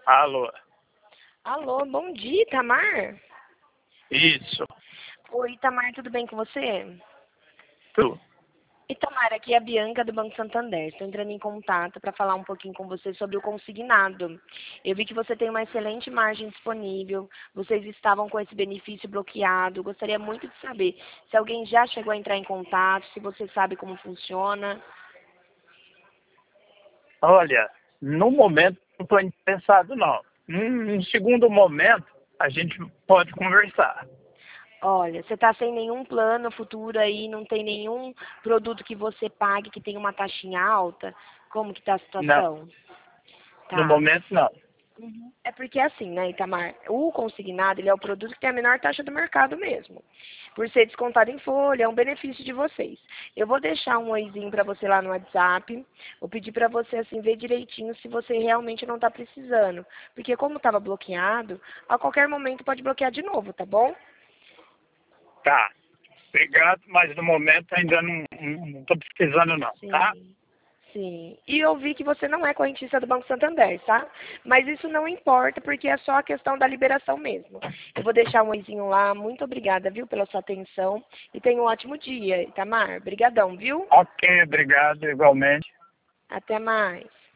Alô, Alô, bom dia, Itamar. isso, Oi, Itamar, tudo bem com você? tu. Itamar, aqui é a Bianca do Banco Santander. Estou entrando em contato para falar um pouquinho com você sobre o consignado. Eu vi que você tem uma excelente margem disponível, vocês estavam com esse benefício bloqueado. Gostaria muito de saber se alguém já chegou a entrar em contato, se você sabe como funciona. Olha, no momento não estou interessado não. Num segundo momento a gente pode conversar. Olha, você está sem nenhum plano futuro aí, não tem nenhum produto que você pague que tenha uma taxinha alta? Como que está a Não, situação? no Tá. momento não. É porque assim, né, Itamar, o consignado, ele é o produto que tem a menor taxa do mercado mesmo. Por ser descontado em folha, é um benefício de vocês. Eu vou deixar um oizinho para você lá no WhatsApp, vou pedir para você, assim, ver direitinho se você realmente não está precisando. Porque como estava bloqueado, a qualquer momento pode bloquear de novo, tá bom? Tá, obrigado, mas no momento ainda não estou precisando não, tá? Sim. Sim. E eu vi que você não é correntista do Banco Santander, tá? Mas isso não importa, porque é só a questão da liberação mesmo. Eu vou deixar um oizinho lá. Muito obrigada, viu, pela sua atenção. E tenha um ótimo dia, Itamar. Obrigadão, viu? Ok, obrigado igualmente. Até mais.